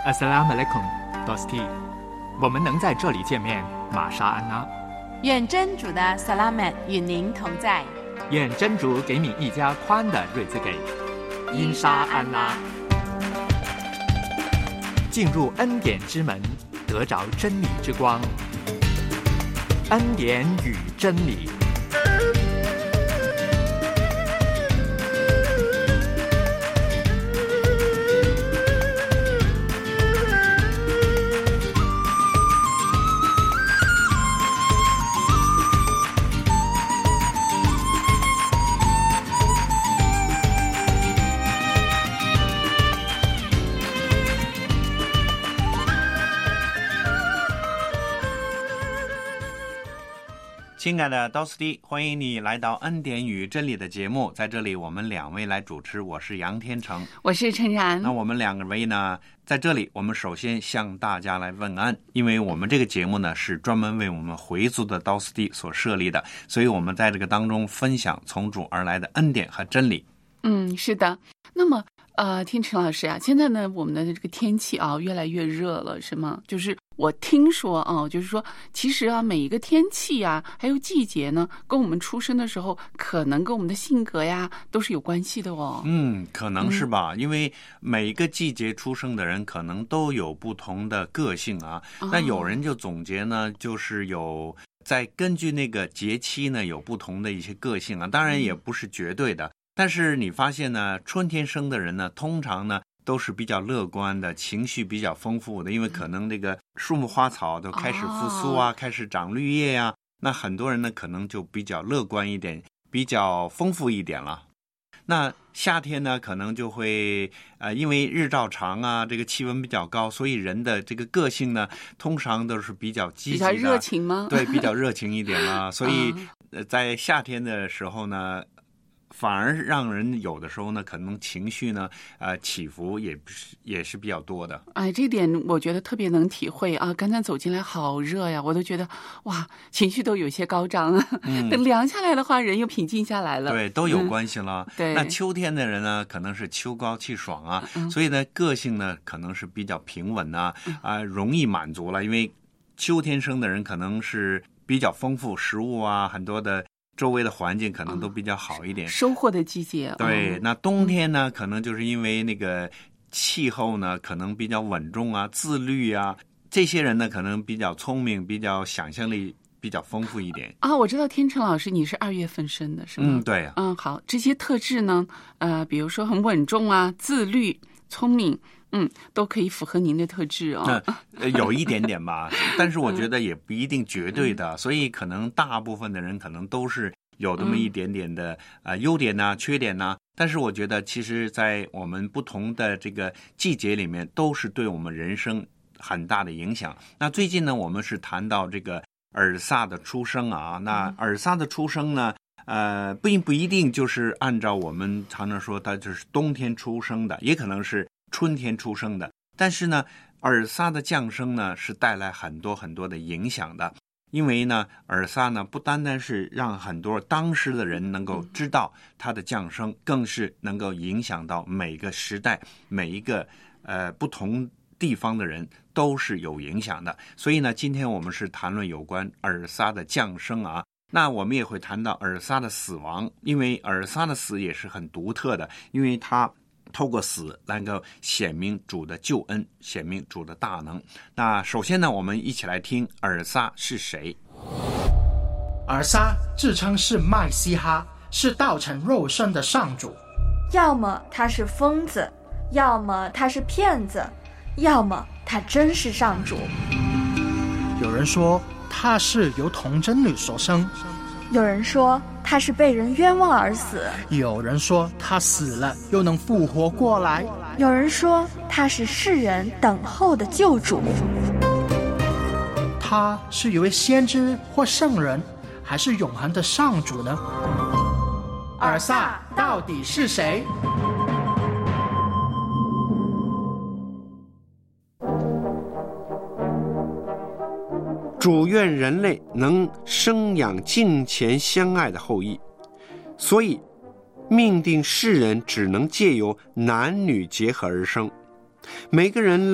Assalamualaikum, Dosti。我们能在这里见面，玛莎安拉。 愿真主的 Salamat 与您同在。 愿真主给你一家宽的日子给。因沙安拉。进入恩典之门，得着真理之光。恩典与真理。 亲爱的刀斯蒂，欢迎你来到恩典与真理的节目。在这里我们两位来主持，我是杨天成， 我是陈然。 那我们两位呢，在这里我们首先向大家来问安，因为我们这个节目呢是专门为我们回族的刀斯蒂所设立的，所以我们在这个当中分享从主而来的恩典和真理。 是的。那么听陈老师啊，现在呢我们的这个天气啊越来越热了，是吗？就是我听说啊，就是说其实啊每一个天气啊还有季节呢，跟我们出生的时候可能跟我们的性格呀都是有关系的哦。 可能是吧，因为每一个季节出生的人可能都有不同的个性啊。那有人就总结呢，就是有在根据那个节气呢有不同的一些个性啊，当然也不是绝对的。但是你发现呢，春天生的人呢，通常呢都是比较乐观的，情绪比较丰富的，因为可能那个树木花草都开始复苏啊，开始长绿叶啊，那很多人呢可能就比较乐观一点，比较丰富一点了。那夏天呢可能就会因为日照长啊，这个气温比较高，所以人的这个个性呢通常都是比较积极的， 比较热情吗？ 对，比较热情一点了。所以在夏天的时候呢，反而让人有的时候呢可能情绪呢起伏也是比较多的。 这点我觉得特别能体会啊！刚才走进来好热呀，我都觉得哇，情绪都有些高涨啊。等凉下来的话，人又平静下来了。 对，都有关系了。 对， 那秋天的人呢，可能是秋高气爽啊，所以呢个性呢可能是比较平稳啊，容易满足了。因为秋天生的人可能是比较丰富，食物啊很多的。周围的环境可能都比较好一点， 收获的季节。 对，那冬天呢，可能就是因为那个气候呢，可能比较稳重啊、自律啊，这些人呢，可能比较聪明，比较想象力比较丰富一点啊。我知道天成老师你是2月份生的，是吗？ 对啊。 好，这些特质呢，比如说很稳重啊、自律、聪明。都可以符合您的特质哦。 有一点点吧，但是我觉得也不一定绝对的，所以可能大部分的人可能都是有这么一点点的优点呐、缺点呐。但是我觉得，其实，在我们不同的这个季节里面，都是对我们人生很大的影响。那最近呢，我们是谈到这个尔撒的出生啊。那尔撒的出生呢，并不一定就是按照我们常常说，他就是冬天出生的，也可能是春天出生的。但是呢，尔撒的降生呢是带来很多很多的影响的。因为呢，尔撒呢不单单是让很多当时的人能够知道他的降生，更是能够影响到每个时代、每一个不同地方的人都是有影响的。所以呢，今天我们是谈论有关尔撒的降生啊。那我们也会谈到尔撒的死亡，因为尔撒的死也是很独特的，因为他透过死能够显明主的救恩，显明主的大能。那首先呢，我们一起来听尔撒是谁。 尔撒自称是麦西哈，是道成肉身的上主。 要么他是疯子，要么他是骗子，要么他真是上主。 有人说他是由童贞女所生， 有人说他是被人冤枉而死， 有人说他死了又能复活过来， 有人说他是世人等候的救主。 他是一位先知或圣人，还是永恒的上主呢？尔撒到底是谁？ 主愿人类能生养敬虔相爱的后裔，所以命定世人只能借由男女结合而生。每个人类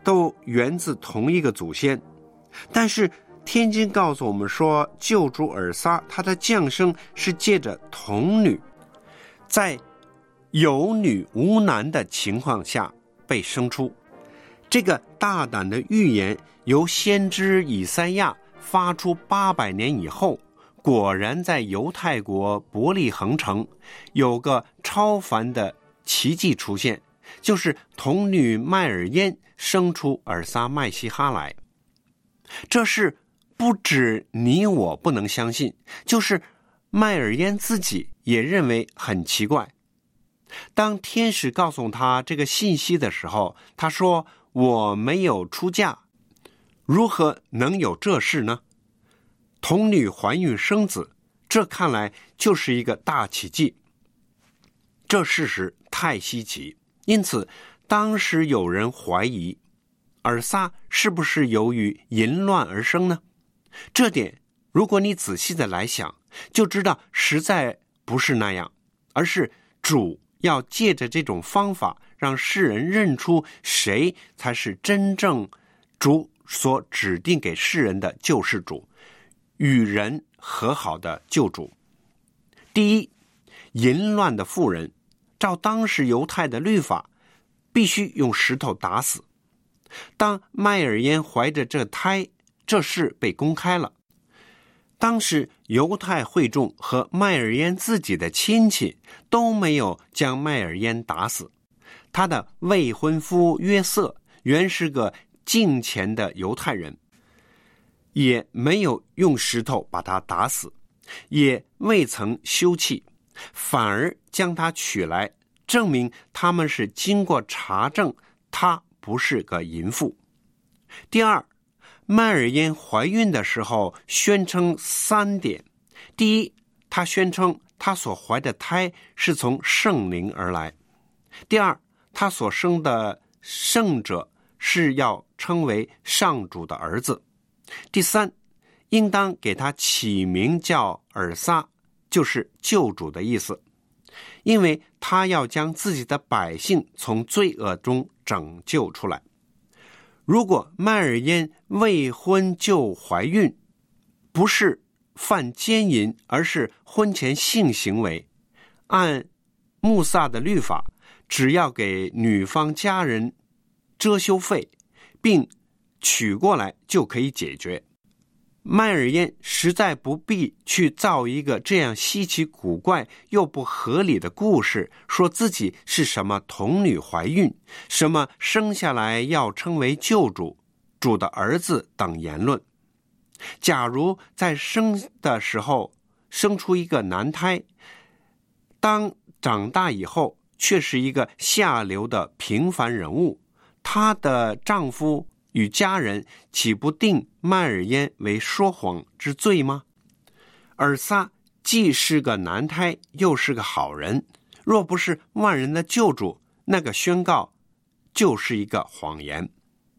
都源自同一个祖先，但是天经告诉我们说，救主尔撒他的降生是借着童女，在有女无男的情况下被生出。这个大胆的预言由先知以赛亚发出800年以后，果然在犹太国伯利恒城有个超凡的奇迹出现，就是童女麦尔焉生出尔撒麦西哈来。这是不止你我不能相信，就是麦尔焉自己也认为很奇怪。当天使告诉他这个信息的时候，他说，我没有出嫁，如何能有这事呢？童女怀孕生子，这看来就是一个大奇迹。这事实太稀奇，因此当时有人怀疑尔撒是不是由于淫乱而生呢？这点如果你仔细的来想，就知道实在不是那样，而是主要借着这种方法让世人认出谁才是真正主所指定给世人的救世主，与人和好的救主。第一，淫乱的妇人照当时犹太的律法必须用石头打死。当麦尔焉怀着这胎，这事被公开了。当时犹太会众和麦尔焉自己的亲戚都没有将麦尔焉打死。他的未婚夫约瑟原是个敬虔的犹太人，也没有用石头把他打死，也未曾休弃，反而将他娶来，证明他们是经过查证，他不是个淫妇。第二，麦尔焉怀孕的时候宣称3点。第一，他宣称他所怀的胎是从圣灵而来。第二，他所生的圣者是要称为上主的儿子。第三，应当给他起名叫尔撒，就是救主的意思，因为他要将自己的百姓从罪恶中拯救出来。如果麦尔焉未婚就怀孕，不是犯奸淫，而是婚前性行为，按穆萨的律法，只要给女方家人遮羞费，并娶过来就可以解决。麦尔焉实在不必去造一个这样稀奇古怪又不合理的故事，说自己是什么童女怀孕，什么生下来要称为救主、主的儿子等言论。假如在生的时候生出一个男胎，当长大以后却是一个下流的平凡人物，她的丈夫与家人岂不定麦尔焉为说谎之罪吗？尔撒既是个男胎，又是个好人，若不是万人的救主，那个宣告就是一个谎言。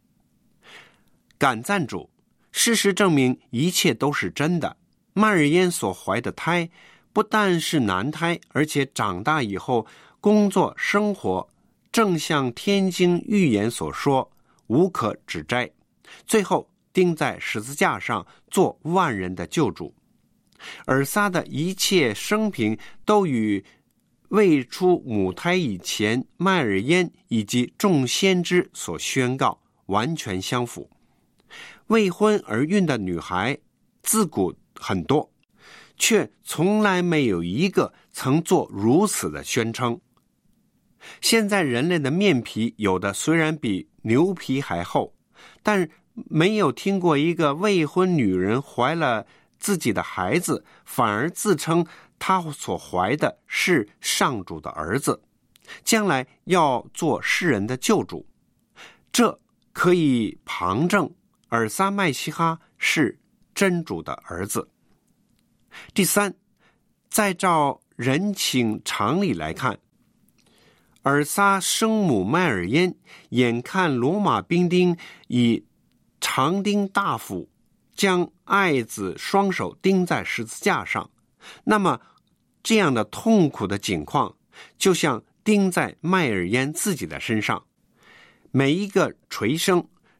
感赞主，事实证明一切都是真的。麦尔焉所怀的胎不但是男胎，而且长大以后工作生活正像天经预言所说，无可指摘，最后钉在十字架上做万人的救主。尔撒的一切生平都与未出母胎以前麦尔焉以及众先知所宣告完全相符。未婚而孕的女孩自古很多，却从来没有一个曾做如此的宣称。现在人类的面皮有的虽然比牛皮还厚，但没有听过一个未婚女人怀了自己的孩子，反而自称她所怀的是上主的儿子，将来要做世人的救主。这可以旁证尔撒麦西哈是真主的儿子。第三，再照人情常理来看，尔撒生母麦尔焉眼看罗马兵丁以长钉大斧将爱子双手钉在十字架上，那么这样的痛苦的境况就像钉在麦尔焉自己的身上。每一个锤声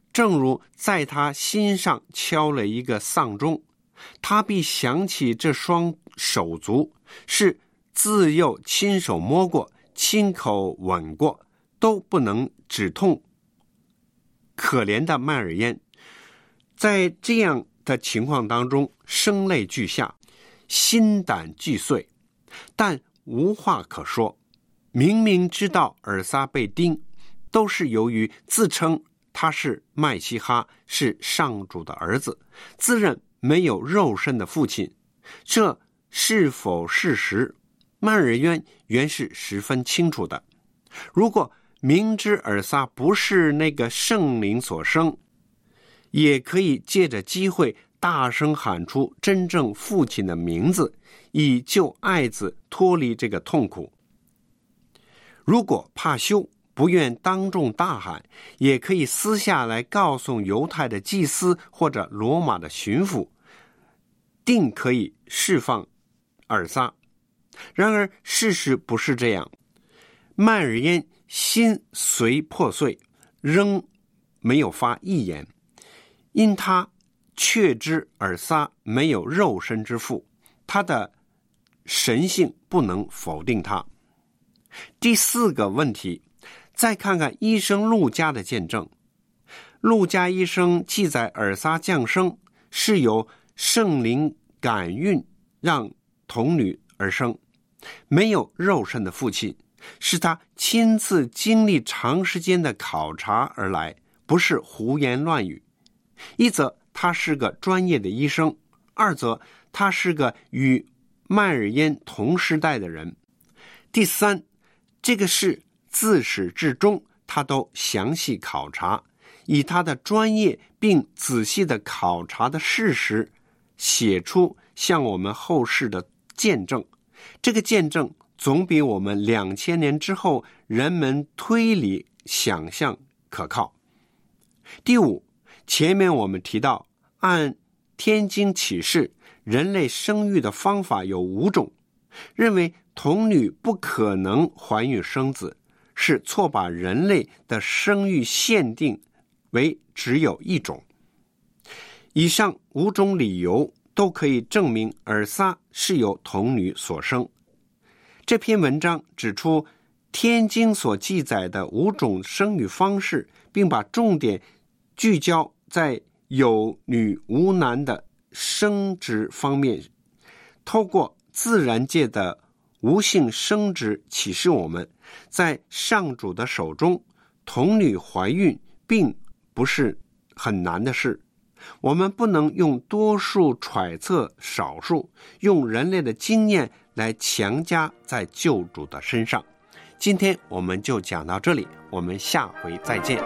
正如在他心上敲了一个丧钟，他必想起这双手足是自幼亲手摸过，亲口吻过，都不能止痛。可怜的麦尔燕在这样的情况当中声泪俱下，心胆俱碎，但无话可说。明明知道尔撒被钉，都是由于自称他是麦西哈，是上主的儿子，自认没有肉身的父亲。这是否事实，麦尔渊原是十分清楚的。如果明知尔撒不是那个圣灵所生，也可以借着机会大声喊出真正父亲的名字，以救爱子脱离这个痛苦。如果怕羞，不愿当众大喊，也可以私下来告诉犹太的祭司或者罗马的巡抚，定可以释放尔撒。然而事实不是这样，麦尔燕心虽破碎，仍没有发一言，因他确知尔撒没有肉身之父，他的神性不能否定他。第四个问题，再看看医生路加的见证。路加医生记载尔撒降生是由圣灵感孕让童女而生，没有肉身的父亲，是他亲自经历长时间的考察而来，不是胡言乱语。一则他是个专业的医生，二则他是个与麦尔燕同时代的人。第三，这个事自始至终他都详细考察，以他的专业并仔细的考察的事实写出向我们后世的见证。这个见证总比我们2000年之后人们推理想象可靠。第五，前面我们提到，按天经启示，人类生育的方法有5种，认为童女不可能怀孕生子，是错把人类的生育限定为只有一种。以上5种理由都可以证明尔撒是由童女所生。这篇文章指出天经所记载的5种生育方式，并把重点聚焦在有女无男的生殖方面，透过自然界的无性生殖启示我们，在上主的手中，童女怀孕并不是很难的事。我们不能用多数揣测少数，用人类的经验来强加在救主的身上。今天我们就讲到这里，我们下回再见。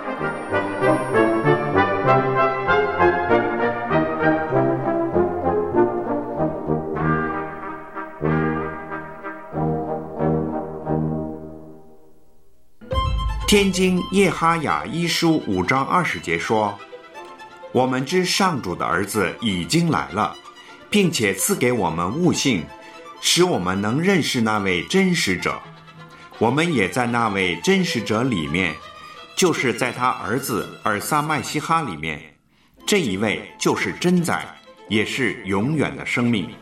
天经耶哈雅一书5章20节说，我们知上主的儿子已经来了，并且赐给我们悟性，使我们能认识那位真实者。我们也在那位真实者里面，就是在他儿子尔撒麦西哈里面。这一位就是真宰，也是永远的生命。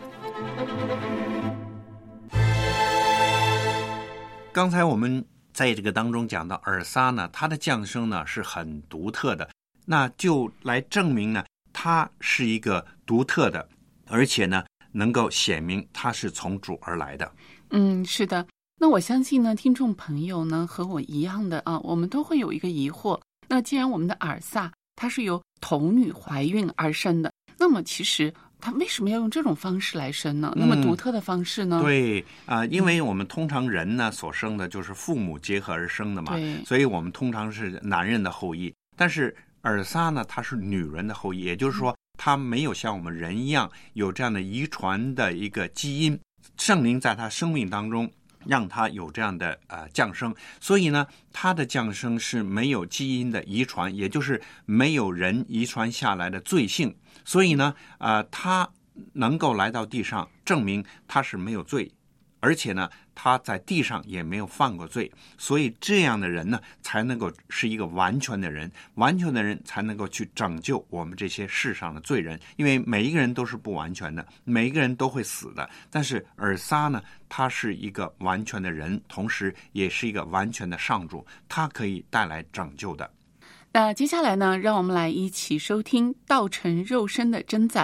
刚才我们在这个当中讲到尔撒呢，他的降生呢是很独特的，那就来证明呢他是一个独特的，而且呢能够显明他是从主而来的。 是的。那我相信呢，听众朋友呢和我一样的啊，我们都会有一个疑惑。那既然我们的尔撒他是由童女怀孕而生的，那么其实他为什么要用这种方式来生呢？那么独特的方式呢？ 对因为我们通常人呢所生的就是父母结合而生的嘛，所以我们通常是男人的后裔。但是尔撒呢，他是女人的后裔，也就是说他没有像我们人一样有这样的遗传的一个基因，圣灵在他生命当中让他有这样的降生，所以呢他的降生是没有基因的遗传，也就是没有人遗传下来的罪性，所以呢他能够来到地上，证明他是没有罪，而且呢他在地上也没有犯过罪，所以这样的人呢，才能够是一个完全的人，完全的人才能够去拯救我们这些世上的罪人，因为每一个人都是不完全的，每一个人都会死的。但是尔撒呢，他是一个完全的人，同时也是一个完全的上主，他可以带来拯救的。 那接下来呢，让我们来一起收听道成肉身的真宰。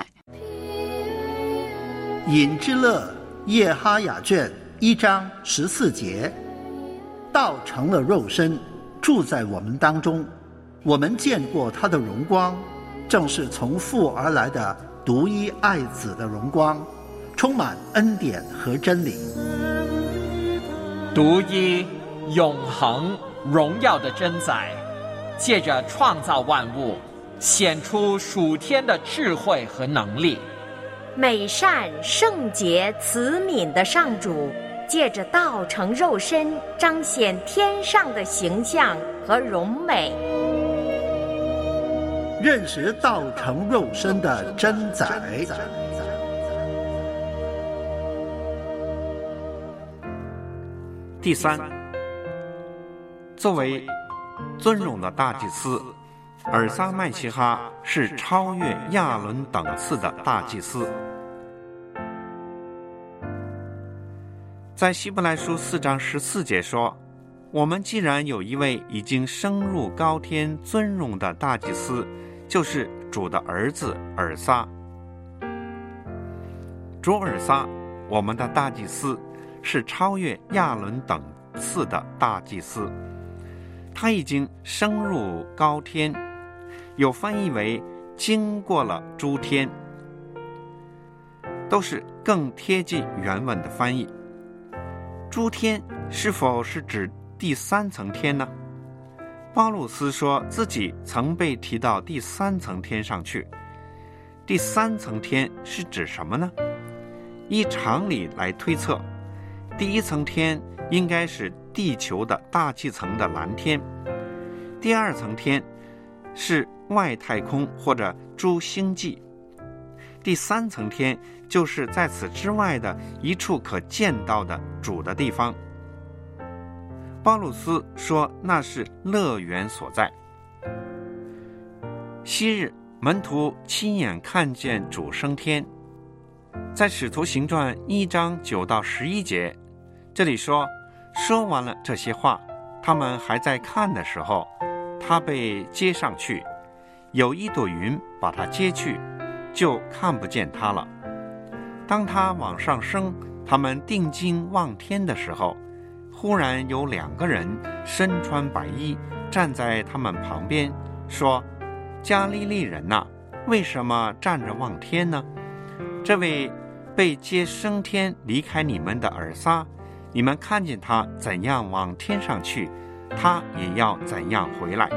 引之乐耶哈雅卷1章14节，道成了肉身，住在我们当中，我们见过他的荣光，正是从父而来的独一爱子的荣光，充满恩典和真理。 独一永恒荣耀的真宰，借着创造万物，显出属天的智慧和能力。 美善圣洁慈悯的上主，借着道成肉身，彰显天上的形象和荣美。 认识道成肉身的真宰。 第三，作为尊荣的大祭司，尔撒麦西哈是超越亚伦等次的大祭司。在希伯来书4章14节说，我们既然有一位已经升入高天尊荣的大祭司，就是主的儿子尔撒。主尔撒，我们的大祭司，是超越亚伦等次的大祭司，他已经升入高天，有翻译为经过了诸天，都是更贴近原文的翻译。诸天是否是指第3层天呢？巴鲁斯说自己曾被提到第3层天上去。第3层天是指什么呢？依常理来推测，第1层天应该是地球的大气层的蓝天，第2层天是外太空或者诸星际，第3层天就是在此之外的一处可见到的主的地方。巴鲁斯说那是乐园所在。昔日门徒亲眼看见主升天，在使徒行传1章9到11节，这里说完了这些话，他们还在看的时候，他被接上去，有一朵云把他接去，就看不见他了。当他往上升，他们定睛望天的时候，忽然有2个人身穿白衣站在他们旁边，说：加利利人哪，为什么站着望天呢？这位被接升天离开你们的尔撒，你们看见他怎样往天上去，他也要怎样回来。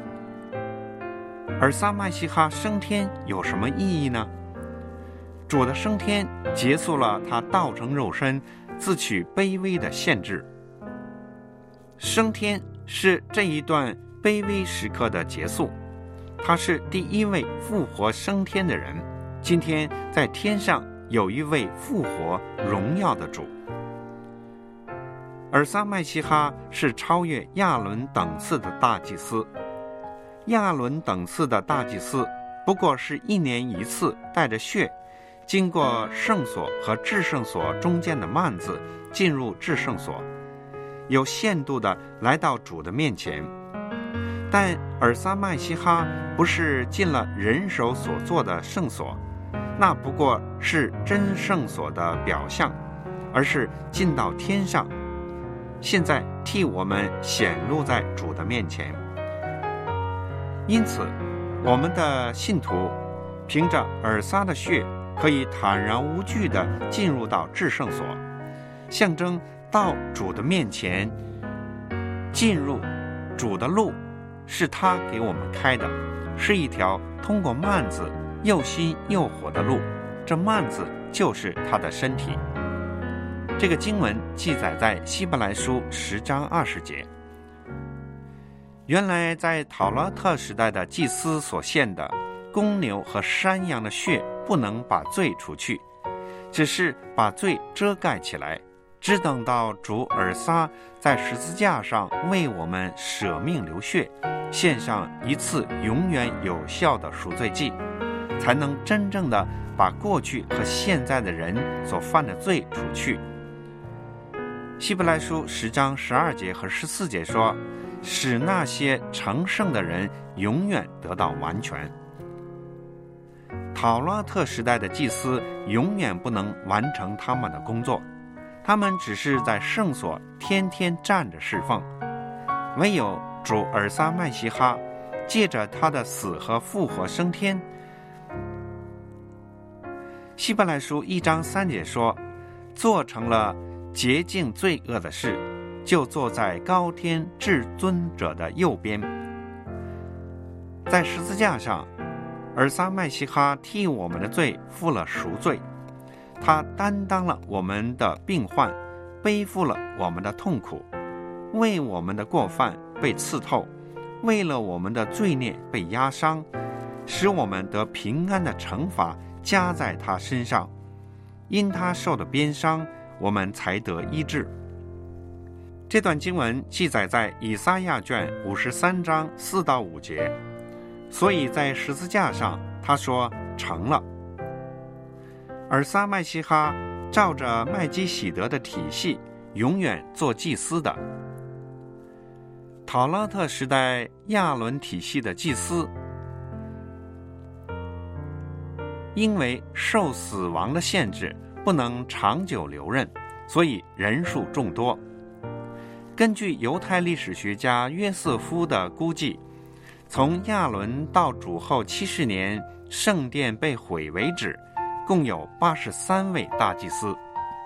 尔撒麦西哈升天有什么意义呢？主的升天结束了他道成肉身自取卑微的限制。升天是这一段卑微时刻的结束，他是第1位复活升天的人。今天在天上有一位复活荣耀的主。尔撒麦西哈是超越亚伦等次的大祭司。亚伦等次的大祭司不过是1年1次带着血，经过圣所和至圣所中间的幔子进入至圣所，有限度的来到主的面前。但尔撒麦西哈不是进了人手所做的圣所，那不过是真圣所的表象，而是进到天上，现在替我们显露在主的面前。因此我们的信徒凭着尔撒的血可以坦然无惧地进入到至圣所，象征到主的面前。进入主的路是他给我们开的，是一条通过幔子又新又活的路，这幔子就是他的身体。这个经文记载在希伯来书10章20节。原来在讨拉特时代的祭司所献的公牛和山羊的血不能把罪除去，只是把罪遮盖起来， 只等到主尔撒在十字架上为我们舍命流血，献上一次永远有效的赎罪祭，才能真正的把过去和现在的人所犯的罪除去。希伯来书10章12节和14节说，使那些成圣的人永远得到完全。讨拉特时代的祭司永远不能完成他们的工作，他们只是在圣所天天站着侍奉。唯有主尔撒麦西哈借着他的死和复活升天。希伯来书1章3节说，做成了洁净罪恶的事，就坐在高天至尊者的右边。在十字架上，尔撒麦西哈替我们的罪付了赎罪，他担当了我们的病患，背负了我们的痛苦，为我们的过犯被刺透，为了我们的罪孽被压伤，使我们得平安的惩罚加在他身上，因他受的鞭伤，我们才得医治。这段经文记载在以赛亚卷53章4到5节，所以在十字架上他说成了。尔撒麦西哈照着麦基洗德的体系永远做祭司的。讨拉特时代亚伦体系的祭司，因为受死亡的限制不能长久留任，所以人数众多。根据犹太历史学家约瑟夫的估计，从亚伦到主后70年圣殿被毁为止，共有83位大祭司。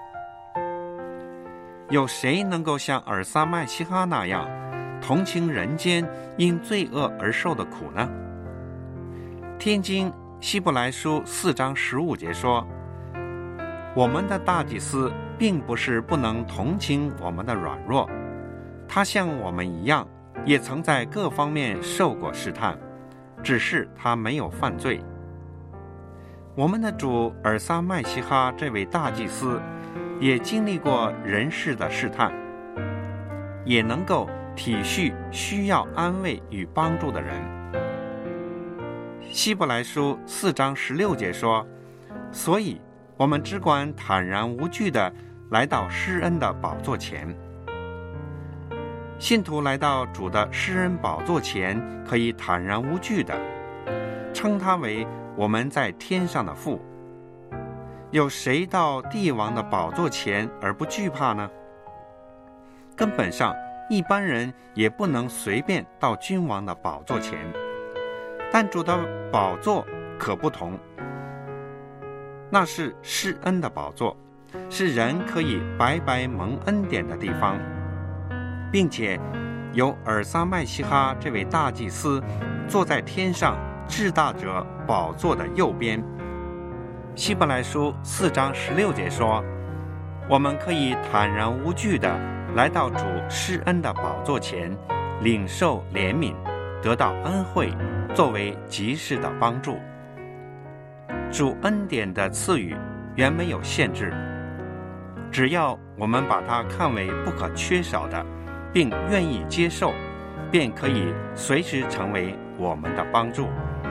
有谁能够像尔撒麦西哈那样同情人间因罪恶而受的苦呢？天经希伯来书4章15节说，我们的大祭司并不是不能同情我们的软弱，他像我们一样，也曾在各方面受过试探，只是他没有犯罪。我们的主尔撒麦西哈这位大祭司也经历过人世的试探，也能够体恤需要安慰与帮助的人。希伯来书4章16节说，所以我们只管坦然无惧地来到施恩的宝座前。信徒来到主的施恩宝座前，可以坦然无惧地称他为我们在天上的父。有谁到帝王的宝座前而不惧怕呢？根本上一般人也不能随便到君王的宝座前，但主的宝座可不同，那是施恩的宝座，是人可以白白蒙恩典的地方，并且有尔撒麦西哈这位大祭司坐在天上至大者宝座的右边。希伯来书4章16节说，我们可以坦然无惧地来到主施恩的宝座前，领受怜悯，得到恩惠，作为及时的帮助。主恩典的赐予原没有限制，只要我们把它看为不可缺少的，并愿意接受，便可以随时成为我们的帮助。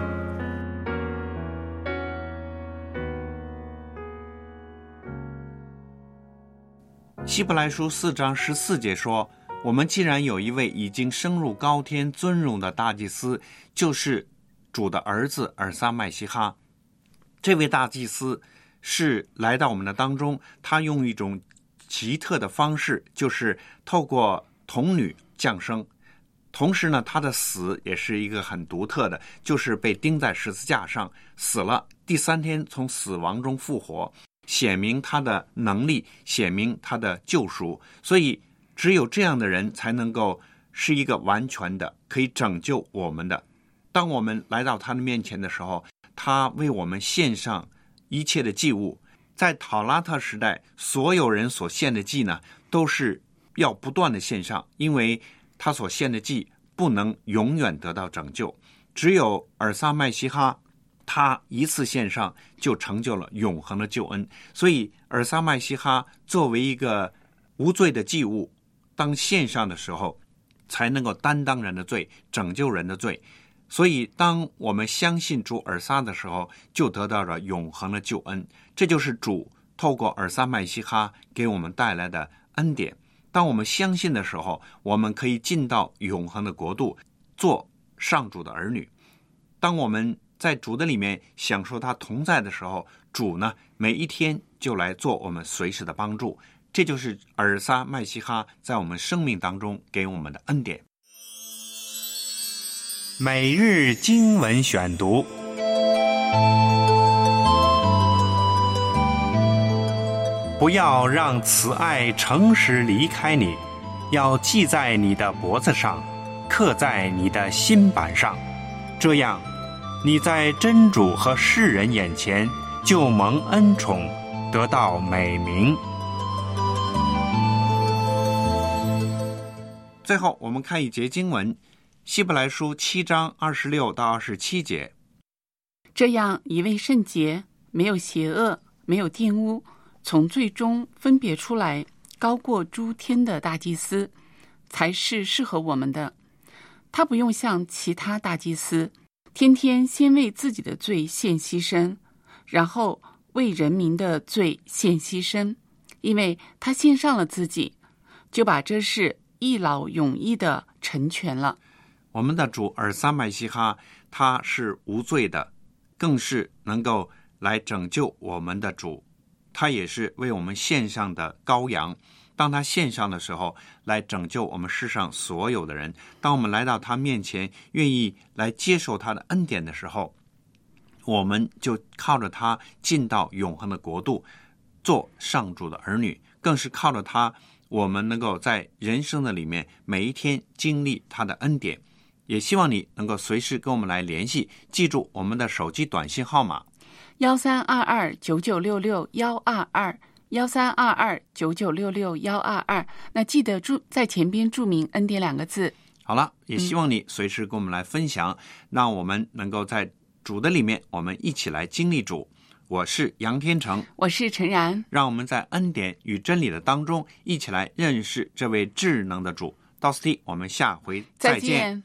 希伯来书4章14节说，我们既然有一位已经升入高天尊荣的大祭司，就是主的儿子尔撒麦西哈。这位大祭司是来到我们的当中，他用一种奇特的方式，就是透过童女降生。同时呢，他的死也是一个很独特的，就是被钉在十字架上死了，第3天从死亡中复活，显明他的能力，显明他的救赎。所以只有这样的人才能够是一个完全的，可以拯救我们的。当我们来到他的面前的时候，他为我们献上一切的祭物。在讨拉特时代，所有人所献的祭呢，都是要不断的献上，因为他所献的祭不能永远得到拯救，只有尔撒麦西哈他一次献上就成就了永恒的救恩。所以尔撒麦西哈作为一个无罪的祭物，当献上的时候，才能够担当人的罪，拯救人的罪。所以当我们相信主尔撒的时候，就得到了永恒的救恩。这就是主透过尔撒麦西哈给我们带来的恩典。当我们相信的时候，我们可以进到永恒的国度，做上主的儿女。当我们在主的里面享受他同在的时候，主呢，每一天就来做我们随时的帮助。这就是尔撒麦西哈在我们生命当中给我们的恩典。 每日经文选读，不要让慈爱诚实离开你，要记在你的脖子上，刻在你的心板上，这样你在真主和世人眼前就蒙恩宠，得到美名。 最后我们看一节经文，希伯来书7章26到27节。 这样一位圣洁，没有邪恶，没有玷污，从罪中分别出来，高过诸天的大祭司，才是适合我们的。他不用像其他大祭司，天天先为自己的罪献牺牲，然后为人民的罪献牺牲，因为他献上了自己，就把这事一劳永逸的成全了。 我们的主尔撒麦西哈，他是无罪的，更是能够来拯救我们的主。他也是为我们献上的羔羊，当他献上的时候，来拯救我们世上所有的人。当我们来到他面前，愿意来接受他的恩典的时候，我们就靠着他进到永恒的国度，做上主的儿女。更是靠着他，我们能够在人生的里面每一天经历他的恩典。也希望你能够随时跟我们来联系，记住我们的手机短信号码 132299661122132299661122。那记得在前边注明恩典2个字。 好了，也希望你随时跟我们来分享，让我们能够在主的里面，我们一起来经历主。我是杨天成， 我是陈然， 让我们在恩典与真理的当中，一起来认识这位智能的主。到此地，我们下回再见。